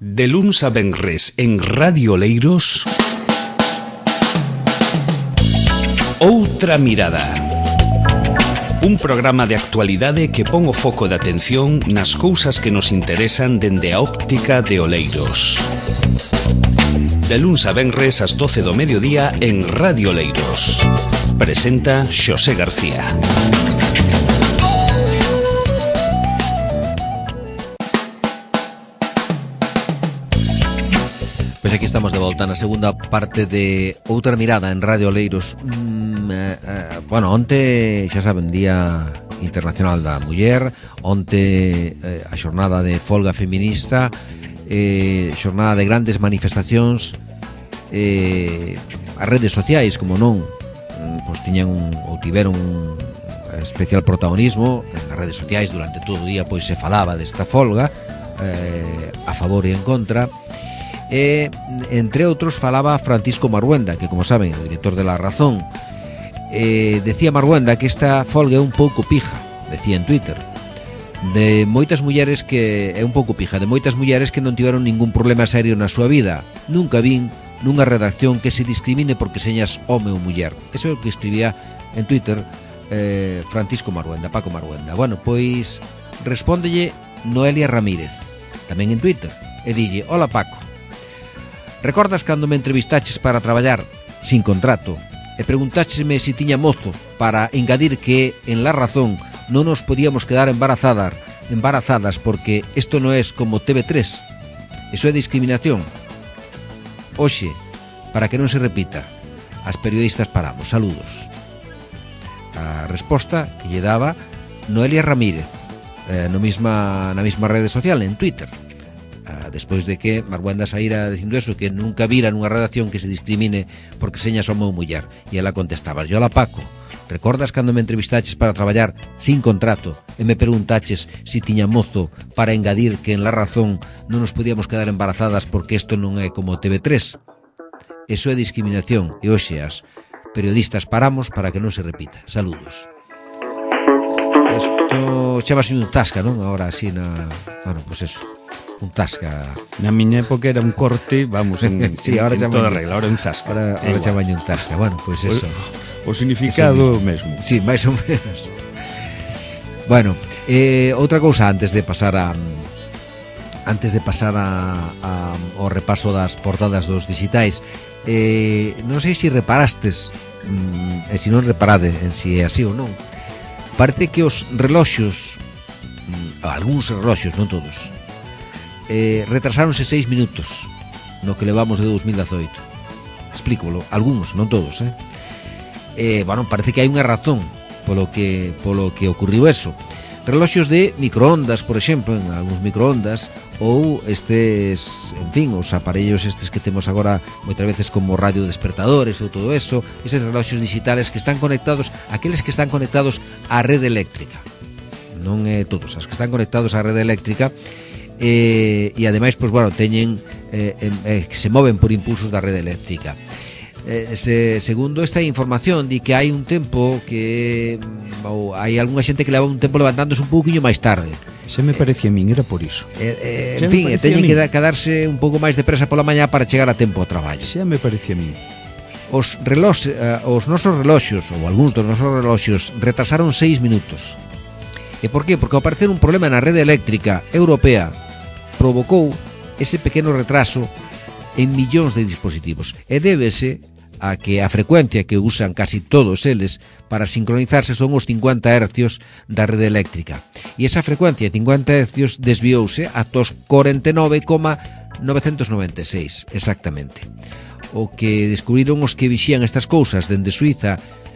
De luns a venres en Radio Oleiros, Outra Mirada. Un programa de actualidade que pon o foco de atención nas cousas que nos interesan dende a óptica de Oleiros. De luns a venres ás 12 do mediodía en Radio Oleiros. Presenta Xosé García. Pois aquí estamos de volta na segunda parte de Outra Mirada en Radio Oleiros. Bueno, onte, xa saben, Día Internacional da Muller. Onte a xornada de folga feminista, xornada de grandes manifestacións. As redes sociais, como non, pois tiveron un especial protagonismo nas redes sociais. Durante todo o día pois se falaba desta folga, a favor e en contra. Entre outros falaba Francisco Marhuenda, que, como saben, é o director de La Razón. Decía Marhuenda que esta folga é un pouco pija, decía en Twitter, de moitas mulleres que é un pouco pija, de moitas mulleres que non tiveron ningún problema serio na súa vida. Nunca vin nunha redacción que se discrimine porque señas home ou muller. Eso é o que escribía en Twitter Francisco Marhuenda, Paco Marhuenda. Bueno, pois respóndelle Noelia Ramírez, tamén en Twitter, e dille: hola Paco, recordas cando me entrevistaches para traballar sin contrato e preguntáchesme se tiña mozo para engadir que en La Razón non nos podíamos quedar embarazadas porque isto non é como TV3? Iso é discriminación. Oxe, para que non se repita, as periodistas paramos. Saludos. A resposta que lle daba Noelia Ramírez na mesma rede social, en Twitter, despois de que Marhuenda saíra dicindo eso, que nunca vira nunha redacción que se discrimine porque señas home ou muller. E ela contestaba: yo la Paco, recordas cando me entrevistaches para traballar sin contrato e me preguntaches si tiña mozo para engadir que en La Razón non nos podíamos quedar embarazadas porque isto non é como TV3? Eso é discriminación e hoxe as periodistas paramos para que non se repita. Saludos. Isto chamase un tasca, non? Ahora así bueno, pois eso, un tasca. Na miña época era un corte, vamos, sí, ahora en toda regla, ahora un zasca. Ahora chamaño un tasca. Bueno, pois eso. O significado mesmo. Sí, máis ou menos. Bueno, outra cousa antes de pasar ao repaso das portadas dos digitais. Non sei se reparastes, e se non reparade en si é así ou non, parece que os reloxos, algúns reloxos, non todos, retrasáronse 6 minutos no que levamos de 2018. Explícolo, algúns, non todos, bueno, parece que hai unha razón polo que ocurriu eso. Reloxos de microondas, por exemplo, en algúns microondas, ou estes, en fin, os aparellos estes que temos agora moitas veces como radio despertadores ou todo eso, eses reloxos digitales que están conectados, aqueles que están conectados á rede eléctrica, non é todos, as que están conectados á rede eléctrica, e ademais, pois, bueno, teñen que se moven por impulsos da rede eléctrica. Segundo esta información, di que hai un tempo que hai algunha xente que leva un tempo levantándose un pouquiño máis tarde. Se me parecía a min, era por iso. En fin, teñen que quedarse un pouco máis depresa pola mañá para chegar a tempo ao traballo. Se me parecía a min. Os nosos reloxos, ou algúns dos nosos reloxos, retrasaron 6 minutos. E por qué? Porque ao parecer un problema na rede eléctrica europea provocou ese pequeno retraso en millóns de dispositivos, e débese a que a frecuencia que usan casi todos eles para sincronizarse son os 50 Hz da rede eléctrica, e esa frecuencia de 50 Hz desviouse ata os 49,996 exactamente. O que descubriron os que vixían estas cousas dende Suiza,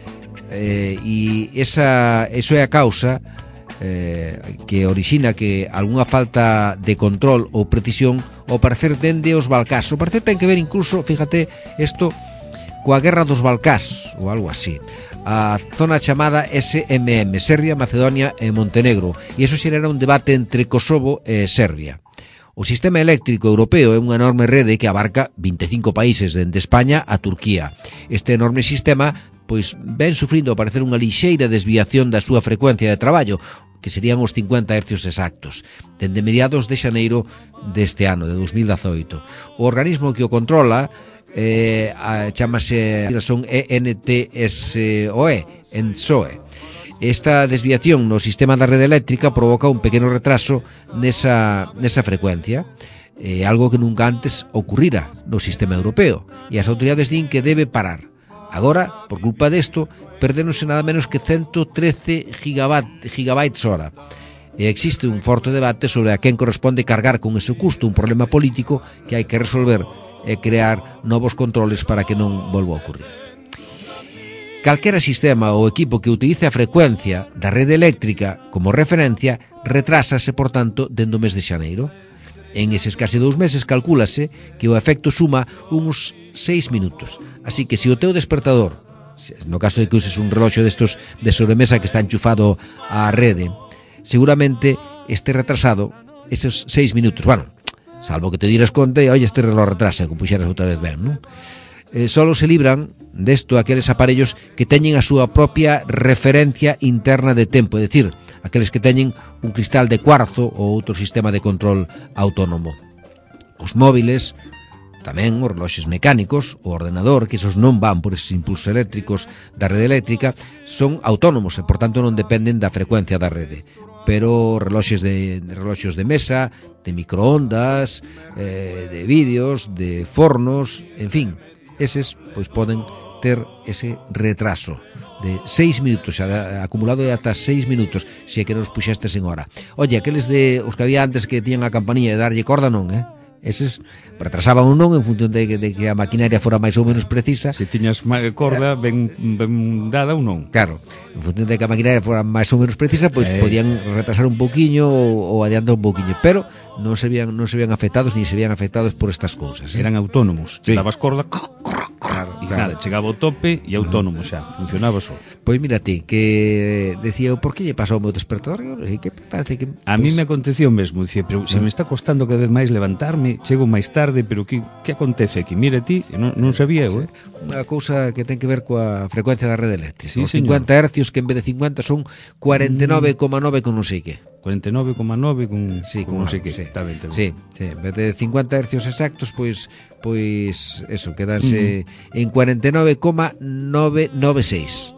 e eso é a causa que orixina que algunha falta de control ou precisión ao parecer dende os Balcás. O parecer ten que ver incluso, fíjate, isto coa guerra dos Balcás ou algo así, a zona chamada SMM, Serbia, Macedonia e Montenegro, e iso xerera un debate entre Kosovo e Serbia. O sistema eléctrico europeo é unha enorme rede que abarca 25 países, dende España a Turquía. Este enorme sistema pois ven sufrindo ao parecer unha lixeira desviación da súa frecuencia de traballo, que serían os 50 hercios exactos, dende mediados de xaneiro deste ano, de 2018. O organismo que o controla chamase son ENTSOE, ENTSOE. Esta desviación no sistema da rede eléctrica provoca un pequeno retraso nesa frecuencia, algo que nunca antes ocurrira no sistema europeo, e as autoridades din que debe parar. Agora, por culpa desto, perdéronse nada menos que 113 gigabytes hora. E existe un forte debate sobre a quen corresponde cargar con ese custo, un problema político que hai que resolver e crear novos controles para que non volva a ocurrir. Calquera sistema ou equipo que utilice a frecuencia da rede eléctrica como referencia retrásase, por tanto, dende o mes de xaneiro. En eses case 2 meses calcúlase que o efecto suma uns 6 minutos. Así que se o teu despertador, no caso de que uses un reloxo destos de sobremesa que está enchufado á rede, seguramente este retrasado esos 6 minutos. Bueno, salvo que te dieras conta e, oye, este reloj retrasa, que puxeras outra vez ben, non? Solo se libran desto aqueles aparellos que teñen a súa propia referencia interna de tempo, é dicir, aqueles que teñen un cristal de cuarzo ou outro sistema de control autónomo. Os móviles, tamén os reloxes mecánicos, o ordenador, que esos non van por esos impulsos eléctricos da rede eléctrica, son autónomos e, por tanto, non dependen da frecuencia da rede. Pero reloxos de mesa, de microondas, de vídeos, de fornos, en fin, eses pois poden ter ese retraso de 6 minutos, acumulado de ata 6 minutos, se é que nos puxestes en hora. Oye, aqueles de os que había antes que tiñan a campanilla de darlle corda, non, eses retrasaban ou non en función de que a maquinaria fora máis ou menos precisa. Se tiñas corda ben dada ou non. Claro, en función de que a maquinaria fora máis ou menos precisa, pois podían retrasar un poquinho ou adiantar un poquinho, pero non se veían afectados, ni se veían afectados por estas cousas. Eran autónomos. Sí. Dabas corda, claro, e nada, chegaba ao tope e autónomo xa, funcionaba só. Pois mira ti, que decía eu, por que lle pasou o meu despertador? E que parece que a mí me aconteceu mesmo, dicía, pero se me está costando cada vez máis levantarme, chego máis tarde, pero que acontece aquí? Mira ti, non sabía eu, Unha cousa que ten que ver coa frecuencia da rede eléctrica. Sí, os 50 hercios, que en vez de 50 son 49,9 con non sei que. 49,9 con non sei que. Sí. Está ben, está ben. Sí, en vez de 50 hercios exactos, pois eso, quedanse en 49,996.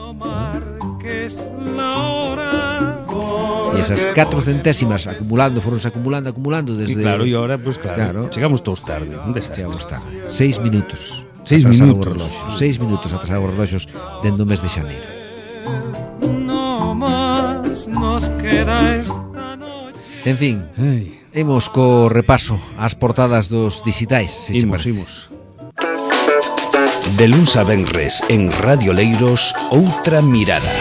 E esas 4 centésimas foronse acumulando desde... Y claro, e ahora, pues claro, chegamos todos tarde. Chegamos tarde. 6 minutos. 6 minutos. 6 minutos atrasados os reloxos dentro do mes de xaneiro. No más nos queda esta noche. En fin, imos co repaso ás portadas dos digitais. Imos. De luns a venres en Radio Leiros, outra mirada.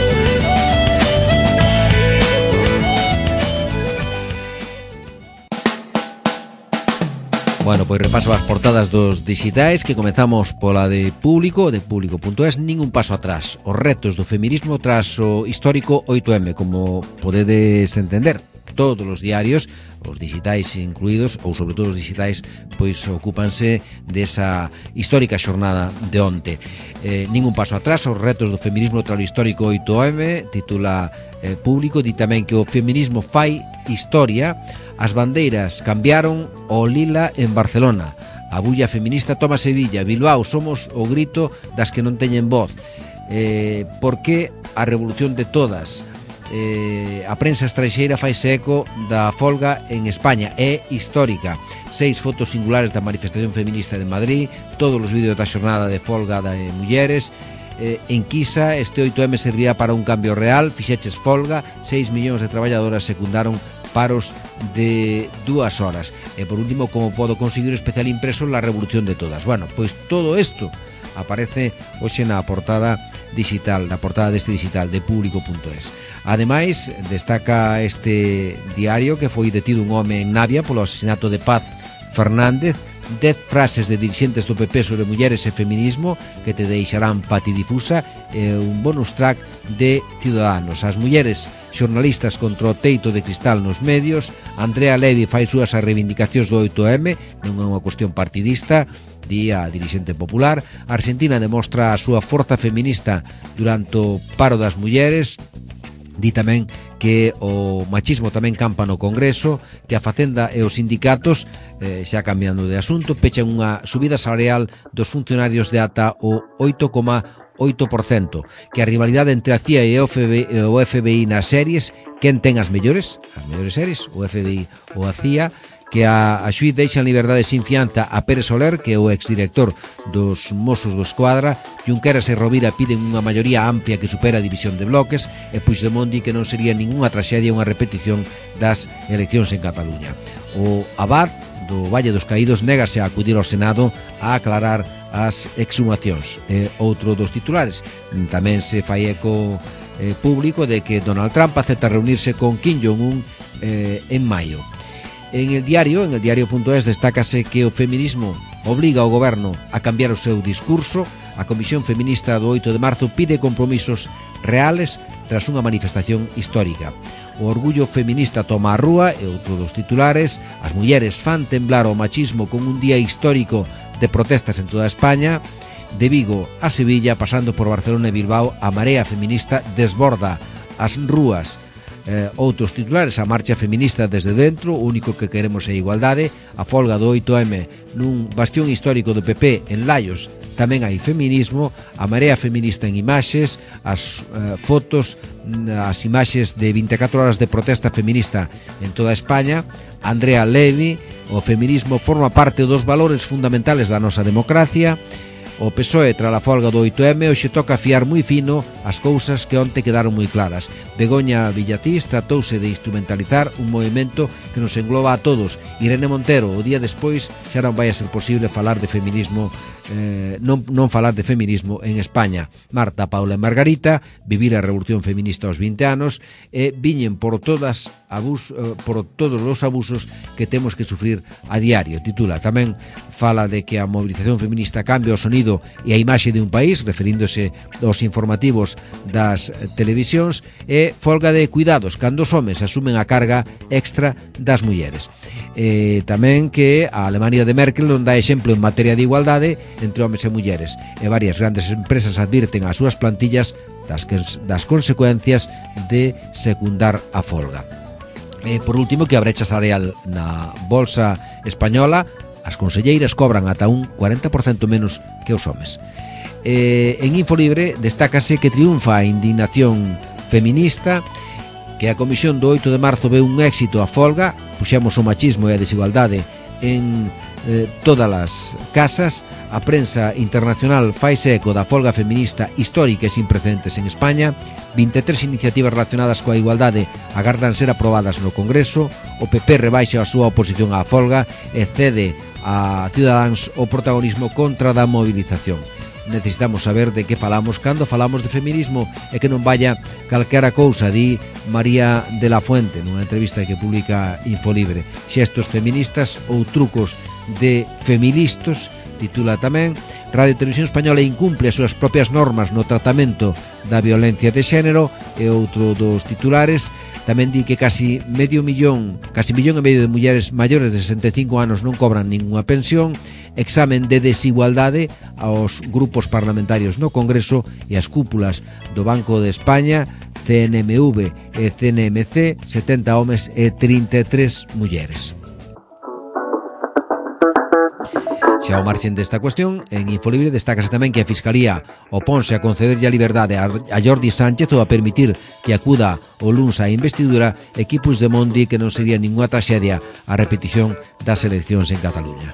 Bueno, pois repaso as portadas dos digitais, que comezamos pola de Público, de Público.es. Ningún paso atrás. Os retos do feminismo tras o histórico 8M, como podedes entender. Todos os diarios, os digitais incluídos, ou sobre todo os digitais, pois ocúpanse desa histórica xornada de onte. Ningún paso atrás, os retos do feminismo tras o histórico 8M, titula Público. Di tamén que o feminismo fai historia. As bandeiras cambiaron o lila en Barcelona. A bulla feminista toma Sevilla. Bilbao, somos o grito das que non teñen voz. Por que a revolución de todas? A prensa estranxeira faise eco da folga en España. É histórica. 6 fotos singulares da manifestación feminista de Madrid, todos os vídeos da xornada de folga de mulleres. En Quisa, este 8M servirá para un cambio real. Fixeches folga, 6 millóns de traballadoras secundaron paros de 2 horas. E por último, como podo conseguir o especial impreso La revolución de todas. Bueno, pois todo isto aparece hoxe na portada digital, na portada deste digital de Público.es. Ademais, destaca este diario que foi detido un home en Navia polo asesinato de Paz Fernández. 10 frases de dirixentes do PP sobre mulleres e feminismo que te deixarán patidifusa, e un bonus track de Ciudadanos. As mulleres xornalistas contra o teito de cristal nos medios. Andrea Levy fai súas as reivindicacións do 8M, non é unha cuestión partidista, di a dirixente popular. A Argentina demostra a súa forza feminista durante o paro das mulleres. Di tamén que o machismo tamén campa no Congreso, que a Facenda e os sindicatos, xa cambiando de asunto, pechan unha subida salarial dos funcionarios de ata o 8,8%, que a rivalidade entre a CIA e o FBI nas series, quen ten as mellores series, o FBI ou a CIA, que a xuíz deixa en liberdade sin fianza a Pérez Soler, que é o exdirector dos Mossos do Escuadra. Junqueras e Rovira piden unha maioría amplia que supera a división de bloques, e Puigdemont di que non sería ningunha traxedia unha repetición das eleccións en Cataluña. O Abad do Valle dos Caídos négase a acudir ao Senado a aclarar as exhumacións. Outro dos titulares tamén se fai eco público de que Donald Trump acepta reunirse con Kim Jong-un en maio. En el diario.es destácase que o feminismo obliga ao goberno a cambiar o seu discurso. A Comisión Feminista do 8 de marzo pide compromisos reales tras unha manifestación histórica. O orgullo feminista toma a rúa, e outro dos titulares: as mulleres fan temblar o machismo con un día histórico de protestas en toda España. De Vigo a Sevilla, pasando por Barcelona e Bilbao, a marea feminista desborda as rúas. Outros titulares: a marcha feminista desde dentro, o único que queremos é igualdade. A folga do 8M nun bastión histórico do PP en Laios, tamén hai feminismo. A marea feminista en imaxes, as fotos, as imaxes de 24 horas de protesta feminista en toda España. Andrea Levy: o feminismo forma parte dos valores fundamentales da nosa democracia. O PSOE, tras a folga do 8M, hoxe toca fiar moi fino as cousas que onte quedaron moi claras. Begoña Villacís tratouse de instrumentalizar un movimento que nos engloba a todos. Irene Montero: o día despois xa non vai a ser posible falar de feminismo, non falar de feminismo en España. Marta, Paula e Margarita: vivir a revolución feminista aos 20 anos, e viñen por todos os abusos que temos que sufrir a diario. Titula. Tamén fala de que a movilización feminista cambia o sonido e a imaxe de un país, referíndose aos informativos das televisións. E folga de cuidados, cando os homes asumen a carga extra das mulleres. Tamén que a Alemania de Merkel non dá exemplo en materia de igualdade entre homes e mulleres, e varias grandes empresas advirten ás súas plantillas das consecuencias de secundar a folga. Por último, que a brecha salarial na bolsa española, as conselleiras cobran ata un 40% menos que os homes. En Infolibre destácase que triunfa a indignación feminista, que a Comisión do 8 de marzo ve un éxito a folga. Puxemos o machismo e a desigualdade en todas as casas. A prensa internacional faise eco da folga feminista histórica e sin precedentes en España. 23 iniciativas relacionadas coa igualdade agardan ser aprobadas no Congreso. O PP rebaixa a súa oposición á folga e cede a Ciudadanos o protagonismo contra da movilización. Necesitamos saber de que falamos cando falamos de feminismo, e que non vaya calquera cousa, di María de la Fuente nunha entrevista que publica Infolibre. Xestos feministas ou trucos de feministas, titula tamén. Radio Televisión Española incumple as súas propias normas no tratamento da violencia de xénero, e outro dos titulares tamén di que casi millón e medio de mulleres maiores de 65 anos non cobran ninguna pensión. Examen de desigualdade aos grupos parlamentarios no Congreso e as cúpulas do Banco de España, CNMV e CNMC, 70 homes e 33 mulleres. Xa ao marxen desta cuestión, en Infolibre destácase tamén que a Fiscalía oponse a concederlle a liberdade a Jordi Sánchez ou a permitir que acuda o luns á investidura, e que Puigdemont di que non sería ninguna traxedia a repetición das eleccións en Cataluña.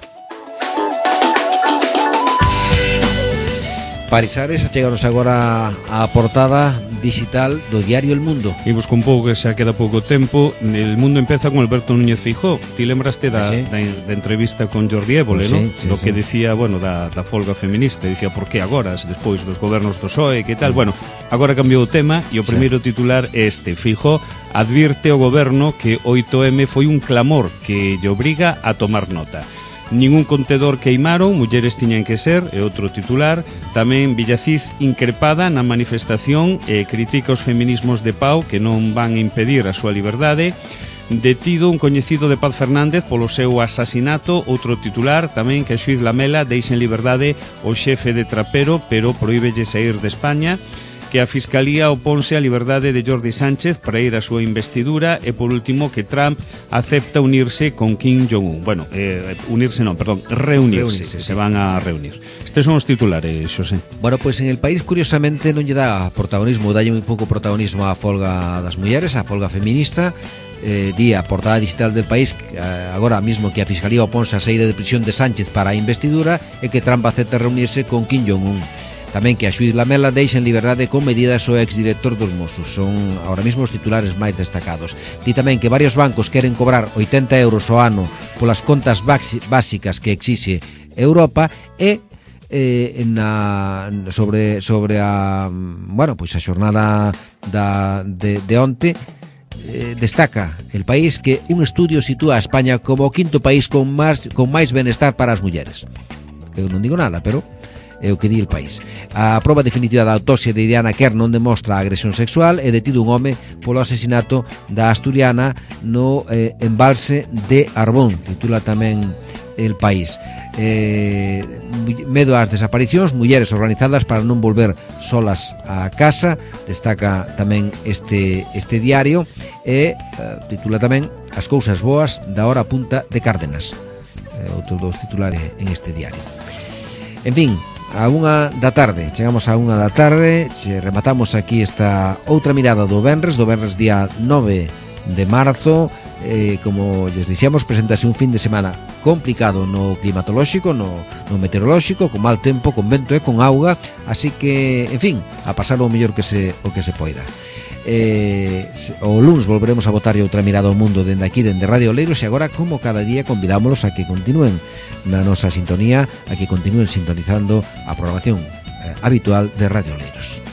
Parisares, acheganos agora a portada digital do diario El Mundo. Imos con pouco, que xa queda pouco tempo. El Mundo empeza con Alberto Núñez Feijóo. Ti lembraste da entrevista con Jordi Évole, ¿no? Lo que decía, bueno, da folga feminista. Dicía, por que agora, despois dos gobernos do PSOE, que tal? Bueno, agora cambiou o tema, e o primeiro titular é este: Feijóo advirte ao goberno que 8M foi un clamor que lle obriga a tomar nota. Ningún contedor queimaron, mulleres tiñan que ser, é outro titular. Tamén Villacís increpada na manifestación e critica os feminismos de Pau que non van impedir a súa liberdade. Detido un coñecido de Paz Fernández polo seu asasinato, outro titular. Tamén que a xuíz Lamela deixa en liberdade o xefe de Trapero, pero prohíbelle sair de España. que a Fiscalía oponse á liberdade de Jordi Sánchez para ir á súa investidura e, por último, que Trump acepta unirse con Kim Jong-un. Bueno, reunirse, sí. se van a reunir. Estes son os titulares, Xosé. Bueno, pois en el país, curiosamente, non lle dá protagonismo, dalle un pouco protagonismo á folga das mulleres, á folga feminista. Di a portada digital del país agora mesmo que a Fiscalía oponse a saída de prisión de Sánchez para a investidura e que Trump acepta reunirse con Kim Jong-un. Tamén que a xuíz Lamela deixa en liberdade con medidas o exdirector dos Mossos. Son ahora mesmo os titulares máis destacados. Di tamén que varios bancos queren cobrar 80 euros ao ano polas contas básicas que exixe Europa e sobre a pois a xornada de onte destaca el país que un estudio sitúa a España como o quinto país con máis benestar para as mulleres. Eu non digo nada, pero é o que di el país. A proba definitiva da autopsia de Diana Kerr non demostra agresión sexual e detido un home polo asesinato da asturiana no embalse de Arbón, titula tamén el país. Medo ás desaparicións, mulleres organizadas para non volver solas a casa, destaca tamén este diario e titula tamén as cousas boas da hora punta de Cárdenas, outros dos titulares en este diario. En fin, a 1 da tarde, chegamos a 1 da tarde, rematamos aquí esta outra mirada do venres día 9 de marzo. Como les dixemos, presentase un fin de semana complicado no climatolóxico, no meteorolóxico, con mal tempo, con vento e con auga, así que, en fin, a pasar o mellor que se poida. O luns volveremos a botar outra mirada ao mundo dende aquí, dende Radio Oleiros, e agora, como cada día, convidámoslos a que continúen na nosa sintonía, a que continúen sintonizando a programación habitual de Radio Oleiros.